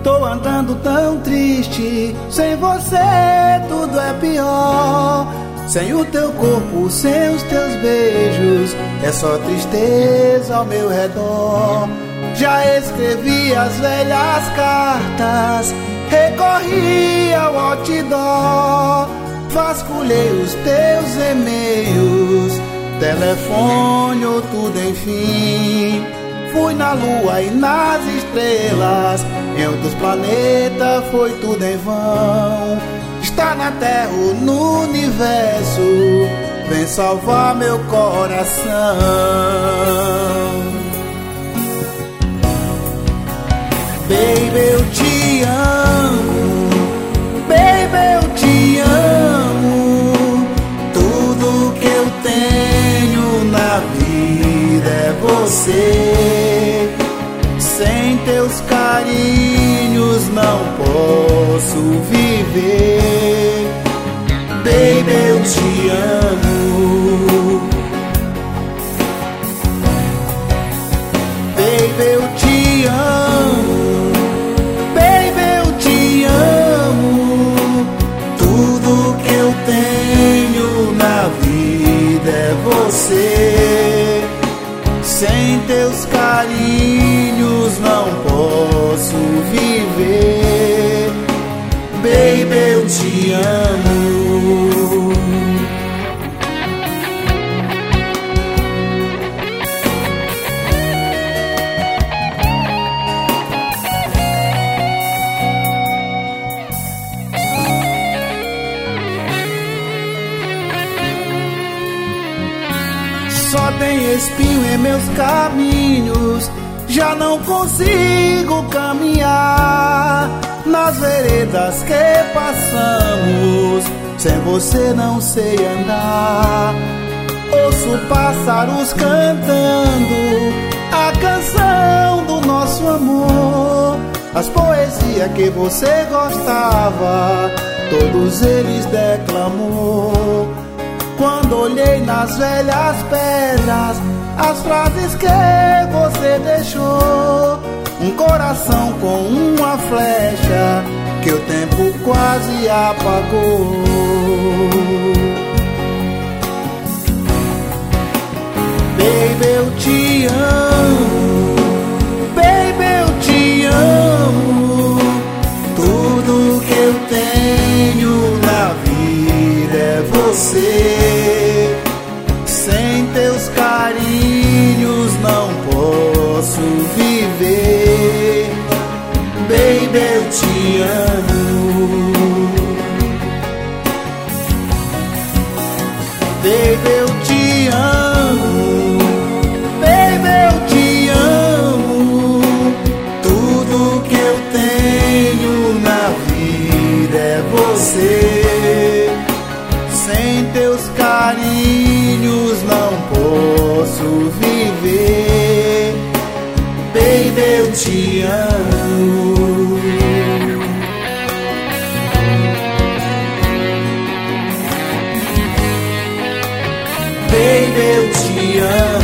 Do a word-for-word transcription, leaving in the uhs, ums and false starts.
Tô andando tão triste, sem você tudo é pior. Sem o teu corpo, sem os teus beijos, é só tristeza ao meu redor. Já escrevi as velhas cartas, recorri ao outdoor, vasculhei os teus e-mails, telefone ou tudo enfim. Fui na lua e nas estrelas, em outros planetas foi tudo em vão. Está na terra ou no universo, vem salvar meu coração. Baby, eu te amo, baby, eu te amo. Tudo que eu tenho na vida é você. Sem teus carinhos não posso viver. Baby, eu te amo. Baby, eu te amo. Baby, eu te amo. Tudo que eu tenho na vida é você. Sem teus carinhos não posso viver. Baby, eu te amo. Só tem espinho em meus caminhos, já não consigo caminhar nas veredas que passamos. Sem você não sei andar. Ouço pássaros cantando a canção do nosso amor. As poesias que você gostava, todos eles declamou. Quando olhei nas velhas pedras, as frases que você deixou, um coração com uma flecha que o tempo quase apagou. Baby, eu te amo. Baby, eu te amo. Tudo que eu tenho na vida é você. Sem teus carinhos não posso viver. Baby, eu te amo. Baby, eu te amo. Baby, eu te amo. Tudo que eu tenho na vida é você. Sem teus carinhos não posso viver. Baby, eu te amo. Baby, eu te amo.